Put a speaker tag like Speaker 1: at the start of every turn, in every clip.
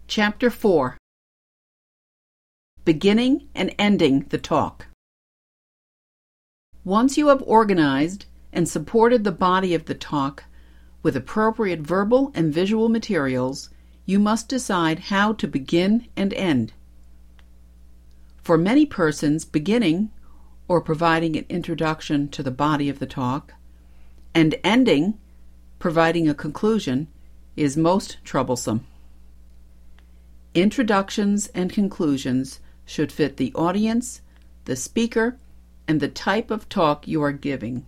Speaker 1: Chapter 4. Beginning and ending the talk. Once you have organized and supported the body of the talk with appropriate verbal and visual materials, you must decide how to begin and end. For many persons, beginning, or providing an introduction to the body of the talk, and ending, providing a conclusion, is most troublesome. Introductions and conclusions should fit the audience, the speaker, and the type of talk you are giving.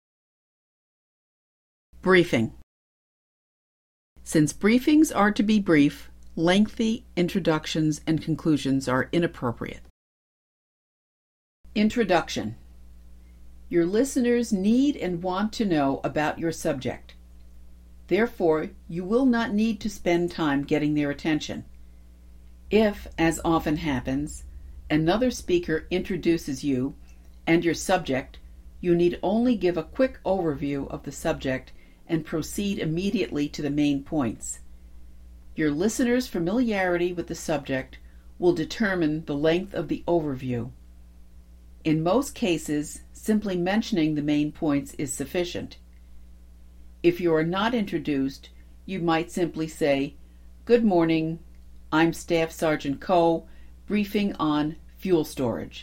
Speaker 1: Briefing. Since briefings are to be brief, lengthy introductions and conclusions are inappropriate. Introduction. Your listeners need and want to know about your subject. Therefore, you will not need to spend time getting their attention. If, as often happens, another speaker introduces you and your subject, you need only give a quick overview of the subject and proceed immediately to the main points. Your listeners' familiarity with the subject will determine the length of the overview. In most cases, simply mentioning the main points is sufficient. If you are not introduced, you might simply say, "Good morning, I'm Staff Sergeant Coe, briefing on fuel storage."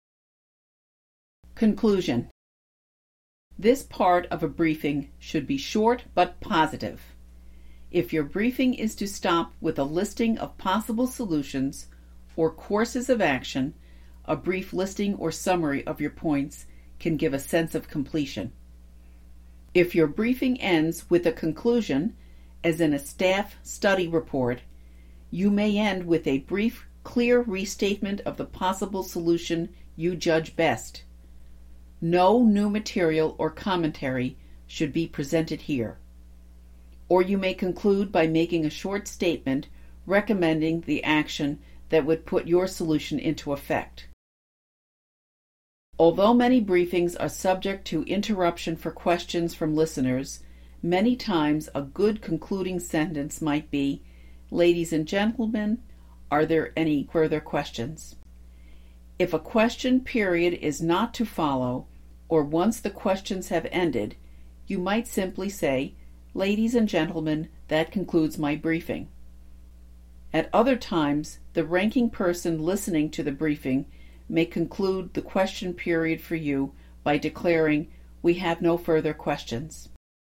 Speaker 1: Conclusion. This part of a briefing should be short but positive. If your briefing is to stop with a listing of possible solutions or courses of action, a brief listing or summary of your points can give a sense of completion. If your briefing ends with a conclusion, as in a staff study report, you may end with a brief, clear restatement of the possible solution you judge best. No new material or commentary should be presented here. Or you may conclude by making a short statement recommending the action that would put your solution into effect. Although many briefings are subject to interruption for questions from listeners, many times a good concluding sentence might be, "Ladies and gentlemen, are there any further questions?" If a question period is not to follow, or once the questions have ended, you might simply say, "Ladies and gentlemen, that concludes my briefing." At other times, the ranking person listening to the briefing may conclude the question period for you by declaring, "We have no further questions."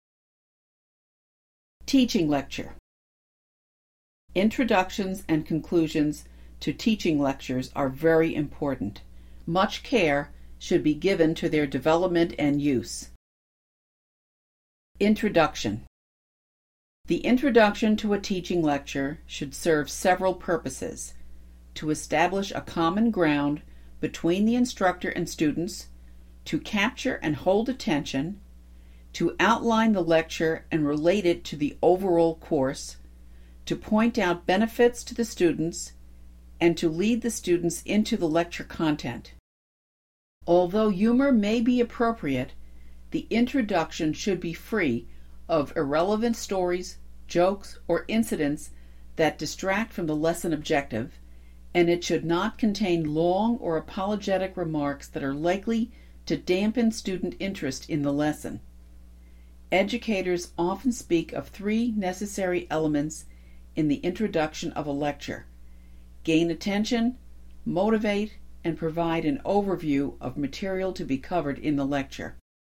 Speaker 1: Teaching lecture. Introductions and conclusions to teaching lectures are very important. Much care should be given to their development and use. Introduction. The introduction to a teaching lecture should serve several purposes: to establish a common ground between the instructor and students, to capture and hold attention, to outline the lecture and relate it to the overall course, to point out benefits to the students, and to lead the students into the lecture content. Although humor may be appropriate, the introduction should be free of irrelevant stories, jokes, or incidents that distract from the lesson objective, and it should not contain long or apologetic remarks that are likely to dampen student interest in the lesson. Educators often speak of 3 necessary elements in the introduction of a lecture: gain attention, motivate, and provide an overview of material to be covered in the lecture.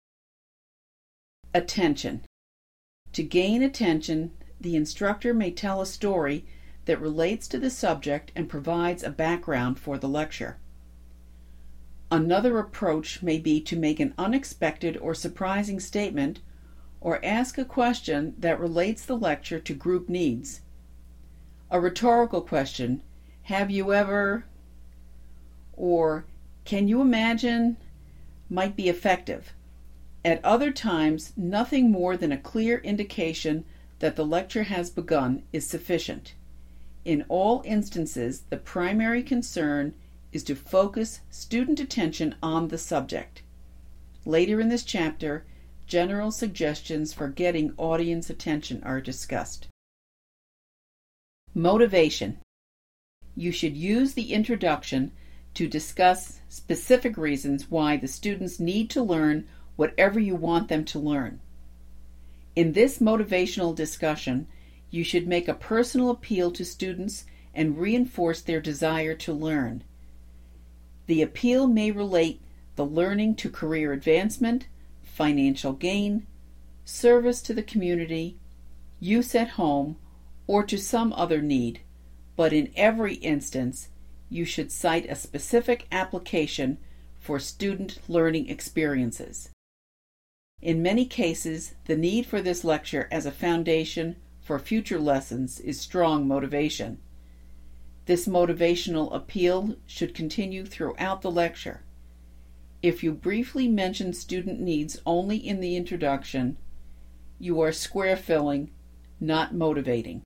Speaker 1: Attention. To gain attention, the instructor may tell a story that relates to the subject and provides a background for the lecture. Another approach may be to make an unexpected or surprising statement or ask a question that relates the lecture to group needs. A rhetorical question, "Have you ever?" or "Can you imagine?" might be effective. At other times, nothing more than a clear indication that the lecture has begun is sufficient. In all instances, the primary concern is to focus student attention on the subject. Later in this chapter, general suggestions for getting audience attention are discussed. Motivation. You should use the introduction to discuss specific reasons why the students need to learn whatever you want them to learn. In this motivational discussion, you should make a personal appeal to students and reinforce their desire to learn. The appeal may relate the learning to career advancement, financial gain, service to the community, use at home, or to some other need, but in every instance, you should cite a specific application for student learning experiences. In many cases, the need for this lecture as a foundation for future lessons is strong motivation. This motivational appeal should continue throughout the lecture. If you briefly mention student needs only in the introduction, you are square filling, not motivating.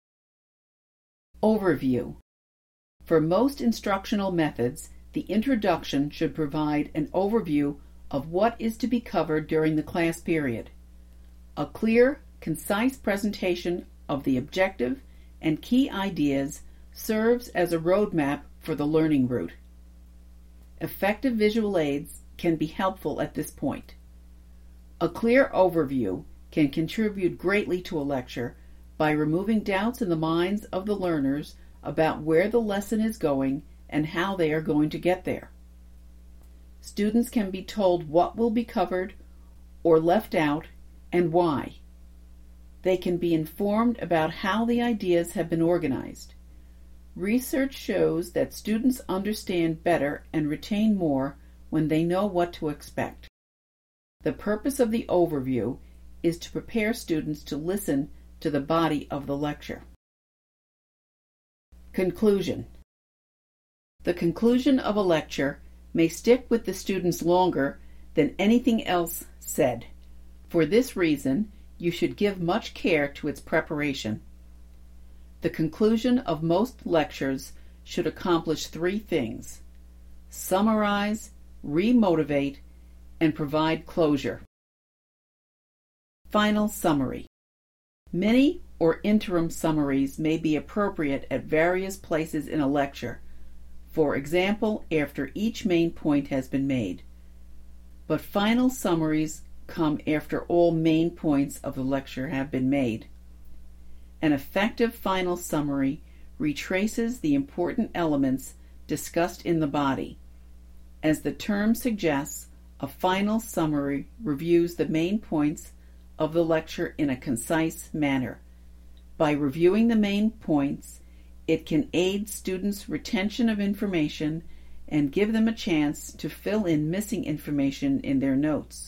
Speaker 1: Overview. For most instructional methods, the introduction should provide an overview of what is to be covered during the class period. A clear, concise presentation of the objective and key ideas serves as a roadmap for the learning route. Effective visual aids can be helpful at this point. A clear overview can contribute greatly to a lecture by removing doubts in the minds of the learners about where the lesson is going and how they are going to get there. Students can be told what will be covered or left out and why. They can be informed about how the ideas have been organized. Research shows that students understand better and retain more when they know what to expect. The purpose of the overview is to prepare students to listen to the body of the lecture. Conclusion. The conclusion of a lecture may stick with the students longer than anything else said. For this reason, you should give much care to its preparation. The conclusion of most lectures should accomplish three things: summarize, re-motivate, and provide closure. Final summary. Mini or interim summaries may be appropriate at various places in a lecture, for example, after each main point has been made. But final summaries come after all main points of the lecture have been made. An effective final summary retraces the important elements discussed in the body. As the term suggests, a final summary reviews the main points of the lecture in a concise manner. By reviewing the main points, it can aid students' retention of information and give them a chance to fill in missing information in their notes.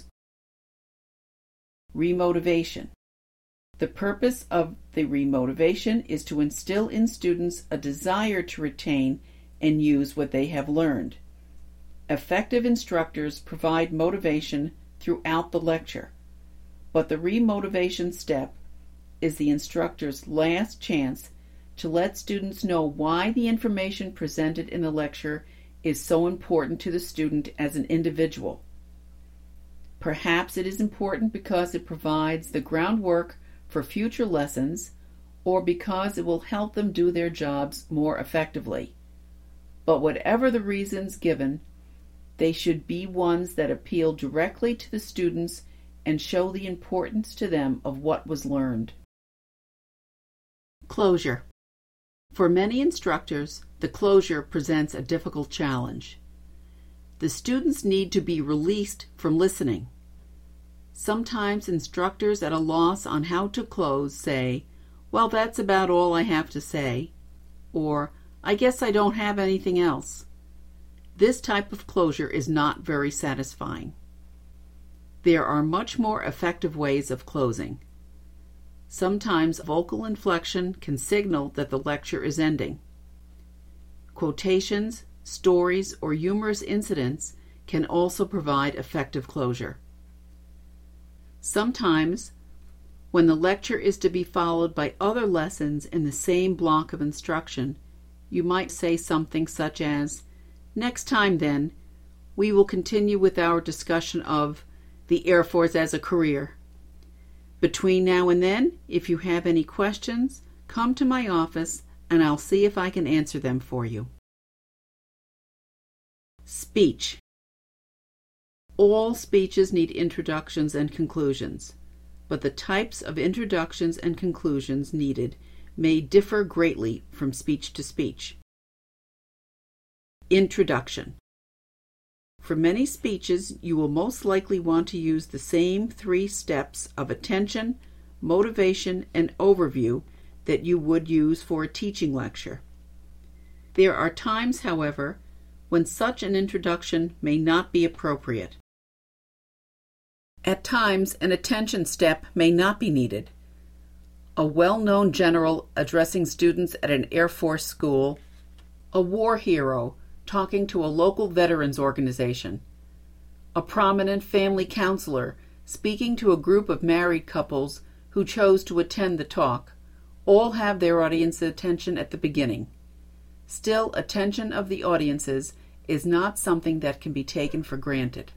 Speaker 1: Remotivation. The purpose of the remotivation is to instill in students a desire to retain and use what they have learned. Effective instructors provide motivation throughout the lecture, but the remotivation step is the instructor's last chance to let students know why the information presented in the lecture is so important to the student as an individual. Perhaps it is important because it provides the groundwork for future lessons, or because it will help them do their jobs more effectively. But whatever the reasons given, they should be ones that appeal directly to the students and show the importance to them of what was learned. Closure. For many instructors, the closure presents a difficult challenge. The students need to be released from listening. Sometimes instructors at a loss on how to close say, "Well, that's about all I have to say," or "I guess I don't have anything else." This type of closure is not very satisfying. There are much more effective ways of closing. Sometimes vocal inflection can signal that the lecture is ending. Quotations, stories, or humorous incidents can also provide effective closure. Sometimes, when the lecture is to be followed by other lessons in the same block of instruction, you might say something such as, "Next time, then, we will continue with our discussion of the Air Force as a career. Between now and then, if you have any questions, come to my office and I'll see if I can answer them for you. Speech. All speeches need introductions and conclusions, but the types of introductions and conclusions needed may differ greatly from speech to speech. Introduction. For many speeches, you will most likely want to use the same 3 steps of attention, motivation, and overview that you would use for a teaching lecture. There are times, however, when such an introduction may not be appropriate. At times, an attention step may not be needed. A well-known general addressing students at an Air Force school, a war hero talking to a local veterans organization, a prominent family counselor speaking to a group of married couples who chose to attend the talk, all have their audience's attention at the beginning. Still, attention of the audiences is not something that can be taken for granted.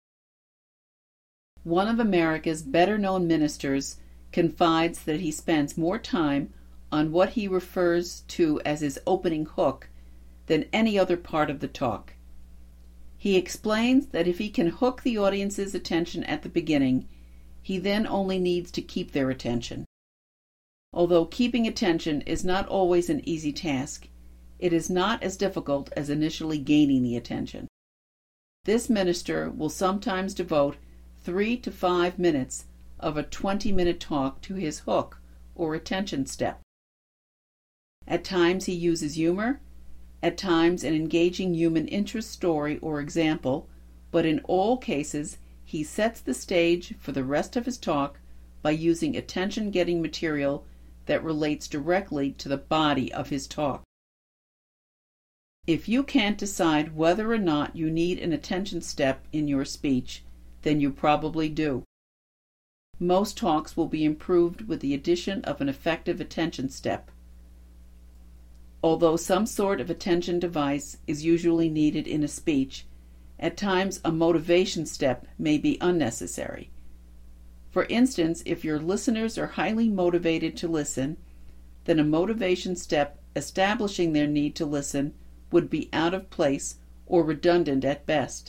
Speaker 1: One of America's better-known ministers confides that he spends more time on what he refers to as his opening hook than any other part of the talk. He explains that if he can hook the audience's attention at the beginning, he then only needs to keep their attention. Although keeping attention is not always an easy task, it is not as difficult as initially gaining the attention. This minister will sometimes devote 3 to 5 minutes of a 20-minute talk to his hook or attention step. At times he uses humor, at times an engaging human interest story or example, but in all cases he sets the stage for the rest of his talk by using attention-getting material that relates directly to the body of his talk. If you can't decide whether or not you need an attention step in your speech, then you probably do. Most talks will be improved with the addition of an effective attention step. Although some sort of attention device is usually needed in a speech, at times a motivation step may be unnecessary. For instance, if your listeners are highly motivated to listen, then a motivation step establishing their need to listen would be out of place or redundant at best.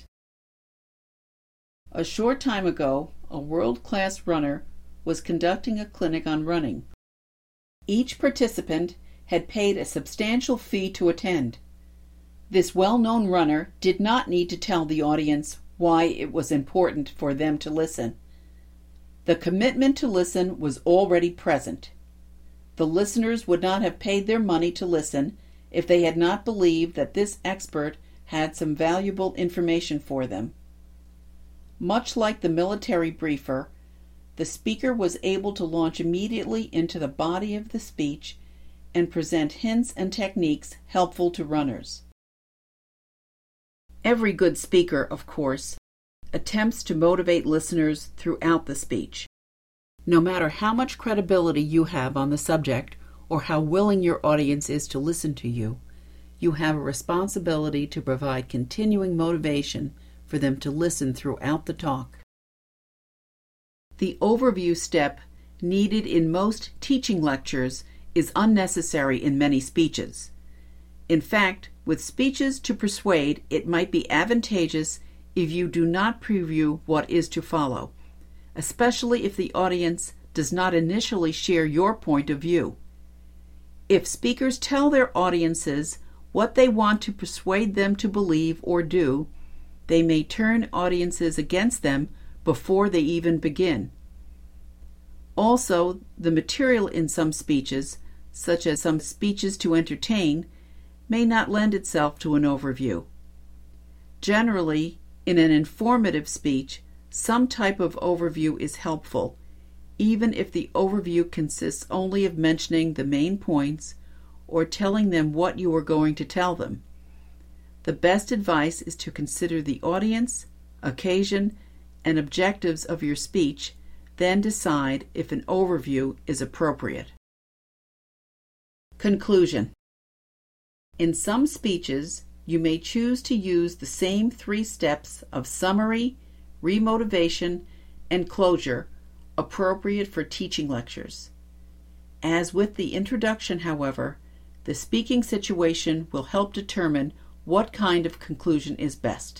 Speaker 1: A short time ago, a world-class runner was conducting a clinic on running. Each participant had paid a substantial fee to attend. This well-known runner did not need to tell the audience why it was important for them to listen. The commitment to listen was already present. The listeners would not have paid their money to listen if they had not believed that this expert had some valuable information for them. Much like the military briefer, the speaker was able to launch immediately into the body of the speech and present hints and techniques helpful to runners. Every good speaker, of course, attempts to motivate listeners throughout the speech. No matter how much credibility you have on the subject or how willing your audience is to listen to you, you have a responsibility to provide continuing motivation for them to listen throughout the talk. The overview step needed in most teaching lectures is unnecessary in many speeches. In fact, with speeches to persuade, it might be advantageous if you do not preview what is to follow, especially if the audience does not initially share your point of view. If speakers tell their audiences what they want to persuade them to believe or do, they may turn audiences against them before they even begin. Also, the material in some speeches, such as some speeches to entertain, may not lend itself to an overview. Generally, in an informative speech, some type of overview is helpful, even if the overview consists only of mentioning the main points or telling them what you are going to tell them. The best advice is to consider the audience, occasion, and objectives of your speech, then decide if an overview is appropriate. Conclusion. In some speeches, you may choose to use the same 3 steps of summary, remotivation, and closure appropriate for teaching lectures. As with the introduction, however, The speaking situation will help determine what kind of conclusion is best.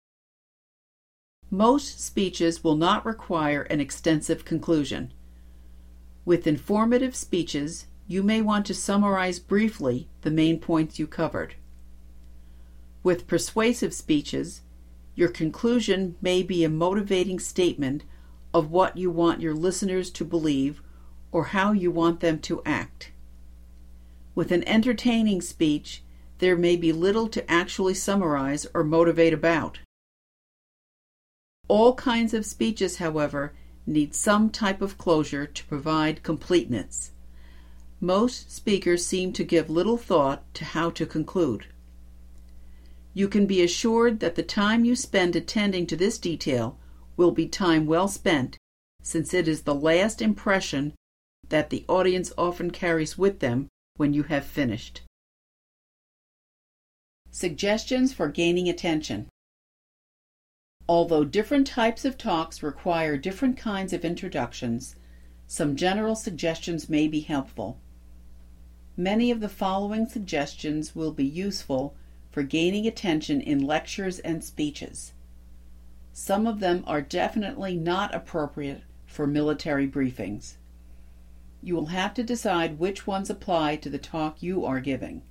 Speaker 1: Most speeches will not require an extensive conclusion. With informative speeches, you may want to summarize briefly the main points you covered. With persuasive speeches, your conclusion may be a motivating statement of what you want your listeners to believe or how you want them to act. With an entertaining speech, there may be little to actually summarize or motivate about. All kinds of speeches, however, need some type of closure to provide completeness. Most speakers seem to give little thought to how to conclude. You can be assured that the time you spend attending to this detail will be time well spent, since it is the last impression that the audience often carries with them when you have finished. Suggestions for gaining attention. Although different types of talks require different kinds of introductions, some general suggestions may be helpful. Many of the following suggestions will be useful for gaining attention in lectures and speeches. Some of them are definitely not appropriate for military briefings. You will have to decide which ones apply to the talk you are giving.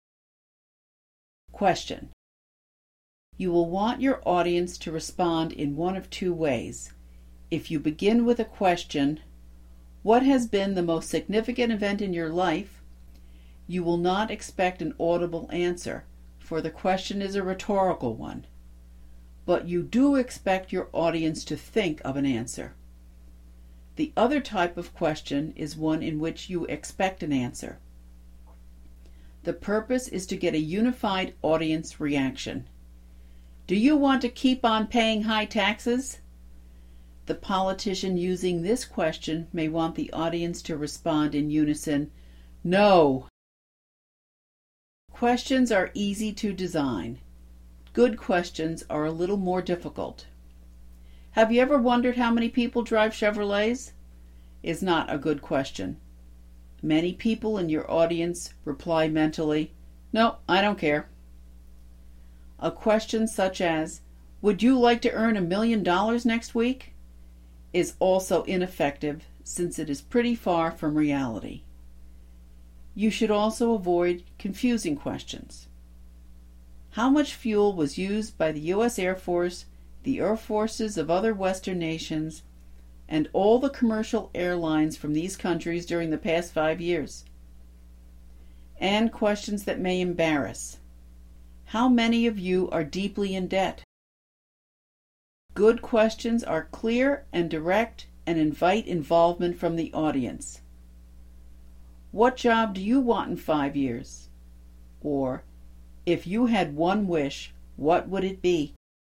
Speaker 1: Question. You will want your audience to respond in one of two ways. If you begin with a question, "What has been the most significant event in your life?" you will not expect an audible answer, for the question is a rhetorical one. But you do expect your audience to think of an answer. The other type of question is one in which you expect an answer. The purpose is to get a unified audience reaction. Do you want to keep on paying high taxes? The politician using this question may want the audience to respond in unison, "No." Questions are easy to design. Good questions are a little more difficult. Have you ever wondered how many people drive Chevrolets? Is not a good question. Many people in your audience reply mentally, "No, I don't care." A question such as, "Would you like to earn $1 million next week?" is also ineffective, since it is pretty far from reality. You should also avoid confusing questions. How much fuel was used by the U.S. Air Force, the Air Forces of other Western nations, and all the commercial airlines from these countries during the past 5 years? And questions that may embarrass. How many of you are deeply in debt? Good questions are clear and direct and invite involvement from the audience. What job do you want in 5 years? Or, if you had one wish, what would it be?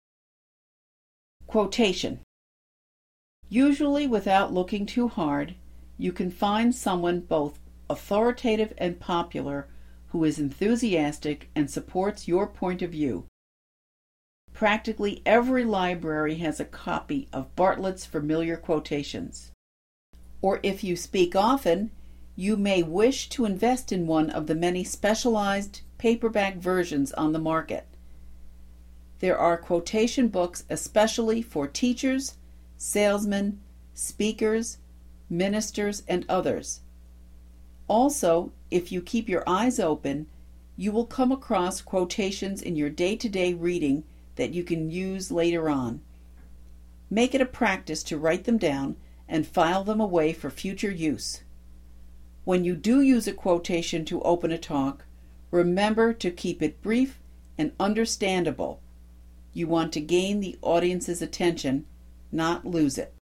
Speaker 1: Quotation. Usually, without looking too hard, you can find someone both authoritative and popular who is enthusiastic and supports your point of view. Practically every library has a copy of Bartlett's familiar quotations. Or if you speak often, you may wish to invest in one of the many specialized paperback versions on the market. There are quotation books especially for teachers, salesmen, speakers, ministers, and others. Also, if you keep your eyes open, you will come across quotations in your day-to-day reading that you can use later on. Make it a practice to write them down and file them away for future use. When you do use a quotation to open a talk, remember to keep it brief and understandable. You want to gain the audience's attention, not lose it.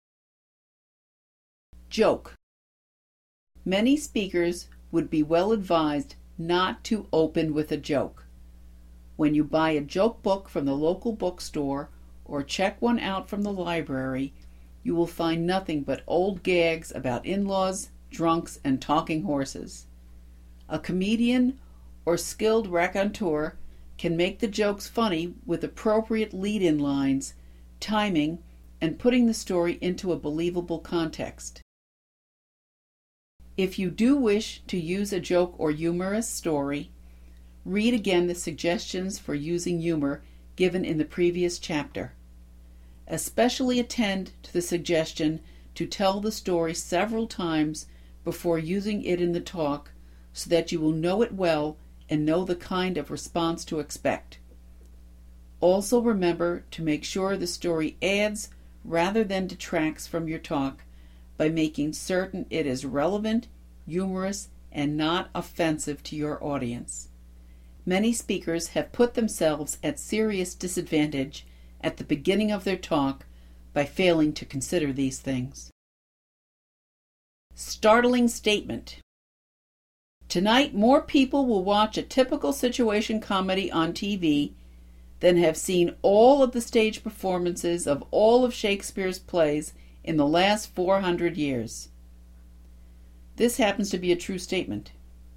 Speaker 1: Joke. Many speakers would be well advised not to open with a joke. When you buy a joke book from the local bookstore or check one out from the library, you will find nothing but old gags about in-laws, drunks, and talking horses. A comedian or skilled raconteur can make the jokes funny with appropriate lead-in lines, timing, and putting the story into a believable context. If you do wish to use a joke or humorous story, read again the suggestions for using humor given in the previous chapter. Especially attend to the suggestion to tell the story several times before using it in the talk so that you will know it well and know the kind of response to expect. Also remember to make sure the story adds rather than detracts from your talk by making certain it is relevant, humorous, and not offensive to your audience. Many speakers have put themselves at serious disadvantage at the beginning of their talk by failing to consider these things. Startling statement. Tonight, more people will watch a typical situation comedy on TV than have seen all of the stage performances of all of Shakespeare's plays in the last 400 years. This happens to be a true statement.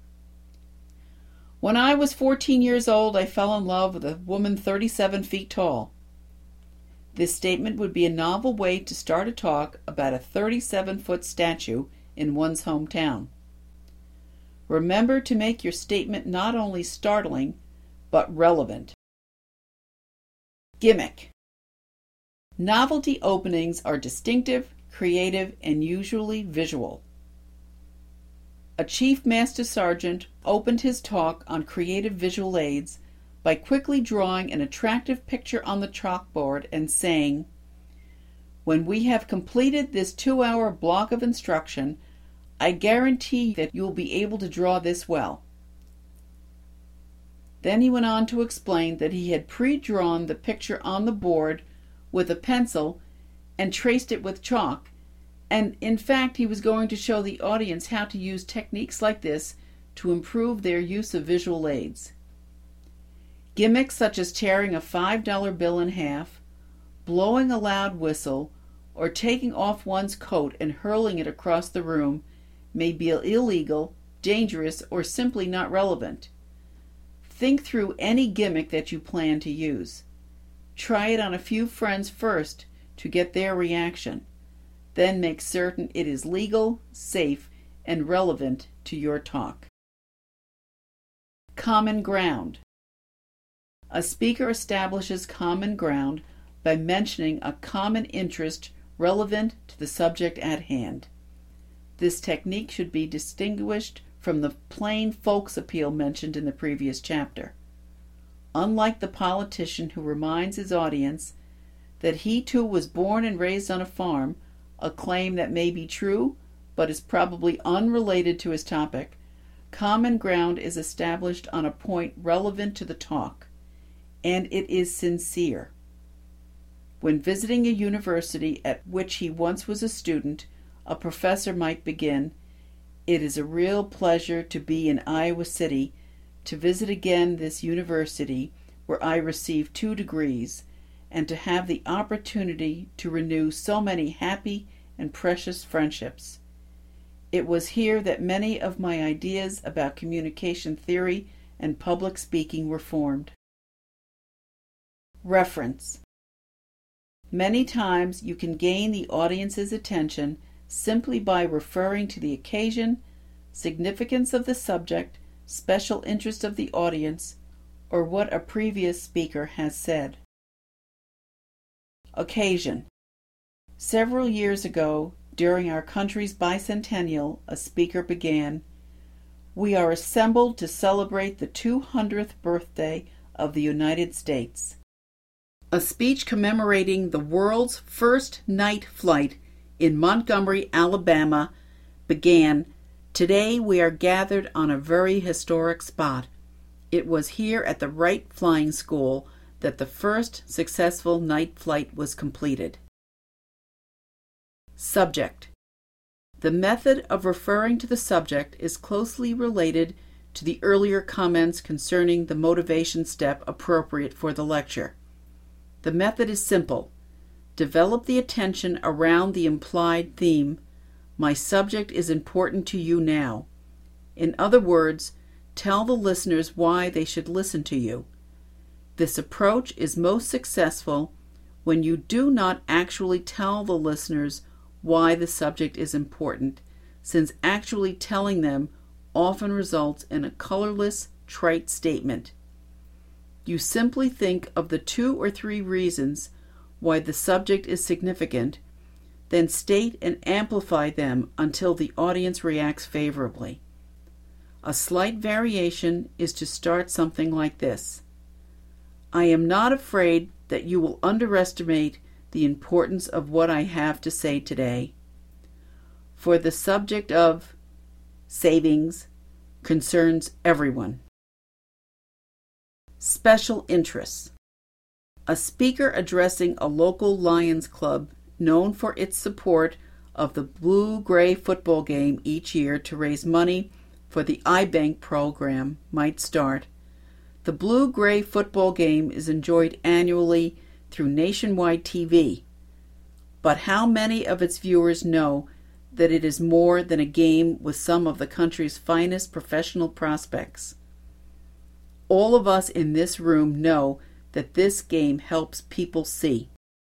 Speaker 1: When I was 14 years old, I fell in love with a woman 37 feet tall. This statement would be a novel way to start a talk about a 37-foot statue in one's hometown. Remember to make your statement not only startling, but relevant. Gimmick. Novelty openings are distinctive, creative, and usually visual. A Chief Master Sergeant opened his talk on creative visual aids by quickly drawing an attractive picture on the chalkboard and saying, "When we have completed this 2-hour block of instruction, I guarantee that you will be able to draw this well." Then he went on to explain that he had pre-drawn the picture on the board with a pencil and traced it with chalk, and in fact he was going to show the audience how to use techniques like this to improve their use of visual aids. Gimmicks such as tearing a $5 bill in half, blowing a loud whistle, or taking off one's coat and hurling it across the room may be illegal, dangerous, or simply not relevant. Think through any gimmick that you plan to use. Try it on a few friends first to get their reaction. Then make certain it is legal, safe, and relevant to your talk. Common ground. A speaker establishes common ground by mentioning a common interest relevant to the subject at hand. This technique should be distinguished from the plain folks appeal mentioned in the previous chapter. Unlike the politician who reminds his audience that he too was born and raised on a farm, a claim that may be true but is probably unrelated to his topic, common ground is established on a point relevant to the talk, and it is sincere. When visiting a university at which he once was a student, a professor might begin, "It is a real pleasure to be in Iowa City, to visit again this university where I received 2 degrees, and to have the opportunity to renew so many happy and precious friendships. It was here that many of my ideas about communication theory and public speaking were formed." Reference. Many times you can gain the audience's attention simply by referring to the occasion, significance of the subject, special interest of the audience, or what a previous speaker has said. Occasion. Several years ago, during our country's bicentennial, a speaker began, "We are assembled to celebrate the 200th birthday of the United States." A speech commemorating the world's first night flight in Montgomery, Alabama, began, "Today we are gathered on a very historic spot. It was here at the Wright Flying School that the first successful night flight was completed." Subject. The method of referring to the subject is closely related to the earlier comments concerning the motivation step appropriate for the lecture. The method is simple. Develop the attention around the implied theme, "My subject is important to you now." In other words, tell the listeners why they should listen to you. This approach is most successful when you do not actually tell the listeners why the subject is important, since actually telling them often results in a colorless, trite statement. You simply think of the 2 or 3 reasons why the subject is significant, then state and amplify them until the audience reacts favorably. A slight variation is to start something like this: I am not afraid that you will underestimate the importance of what I have to say today. For the subject of savings concerns everyone. Special interests. A speaker addressing a local Lions club known for its support of the Blue-Gray football game each year to raise money for the iBank program might start. The Blue-Gray football game is enjoyed annually through nationwide TV, but how many of its viewers know that it is more than a game with some of the country's finest professional prospects? All of us in this room know that this game helps people see.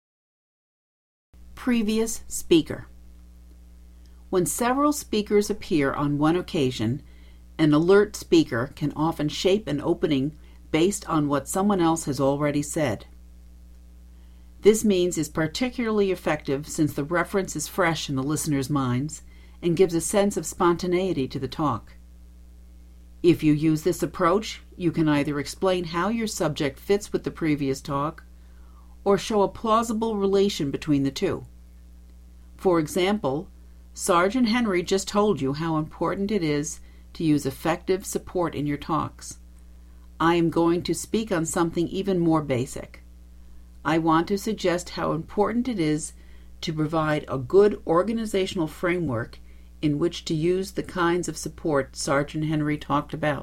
Speaker 1: Previous speaker. When several speakers appear on one occasion, an alert speaker can often shape an opening based on what someone else has already said. This means is particularly effective since the reference is fresh in the listener's minds and gives a sense of spontaneity to the talk. If you use this approach, you can either explain how your subject fits with the previous talk or show a plausible relation between the two. For example, Sergeant Henry just told you how important it is to use effective support in your talks. I am going to speak on something even more basic. I want to suggest how important it is to provide a good organizational framework in which to use the kinds of support Sergeant Henry talked about.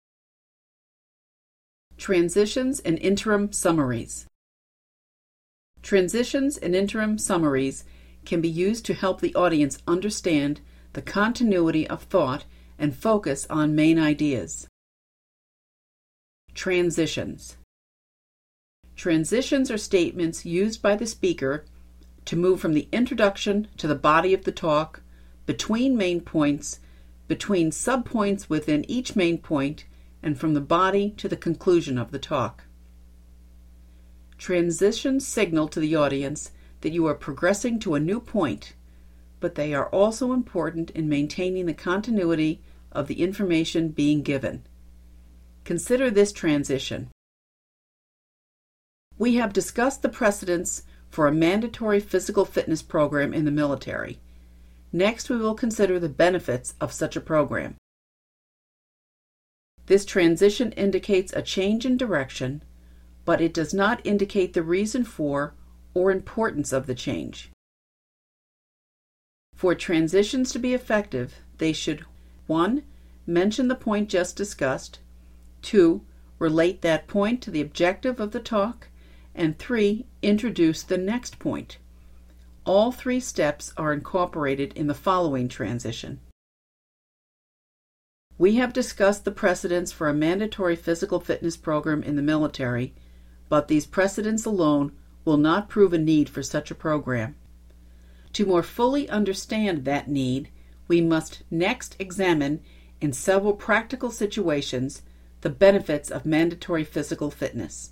Speaker 1: Transitions and interim summaries. Transitions and interim summaries can be used to help the audience understand the continuity of thought and focus on main ideas. Transitions. Transitions are statements used by the speaker to move from the introduction to the body of the talk, between main points, between subpoints within each main point, and from the body to the conclusion of the talk. Transitions signal to the audience that you are progressing to a new point, but they are also important in maintaining the continuity of the information being given. Consider this transition. We have discussed the precedents for a mandatory physical fitness program in the military. Next, we will consider the benefits of such a program. This transition indicates a change in direction, but it does not indicate the reason for or importance of the change. For transitions to be effective, they should 1. Mention the point just discussed, 2. Relate that point to the objective of the talk, and 3. Introduce the next point. All 3 steps are incorporated in the following transition. We have discussed the precedents for a mandatory physical fitness program in the military, but these precedents alone will not prove a need for such a program. To more fully understand that need, we must next examine, in several practical situations, the benefits of mandatory physical fitness.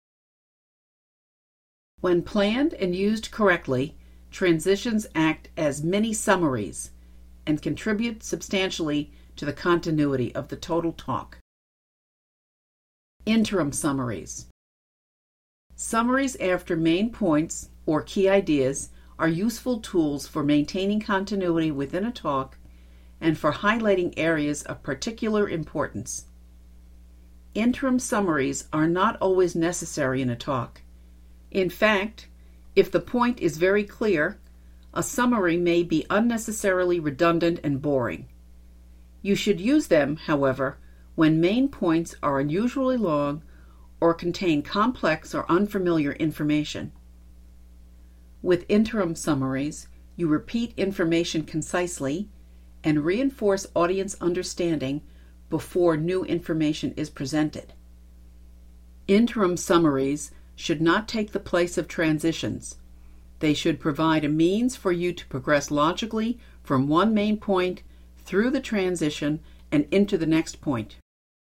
Speaker 1: When planned and used correctly, transitions act as mini summaries and contribute substantially to the continuity of the total talk. Interim summaries. Summaries after main points or key ideas are useful tools for maintaining continuity within a talk and for highlighting areas of particular importance. Interim summaries are not always necessary in a talk. In fact, if the point is very clear, a summary may be unnecessarily redundant and boring. You should use them, however, when main points are unusually long or contain complex or unfamiliar information. With interim summaries, you repeat information concisely and reinforce audience understanding before new information is presented. Interim summaries should not take the place of transitions. They should provide a means for you to progress logically from one main point through the transition and into the next point.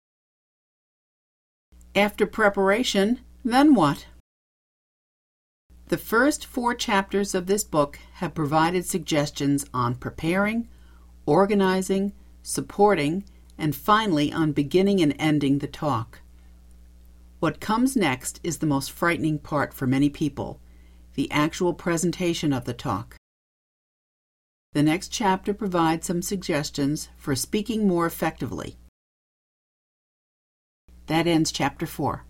Speaker 1: After preparation, then what? The first 4 chapters of this book have provided suggestions on preparing, organizing, supporting, and finally on beginning and ending the talk. What comes next is the most frightening part for many people, the actual presentation of the talk. The next chapter provides some suggestions for speaking more effectively. That ends Chapter 4.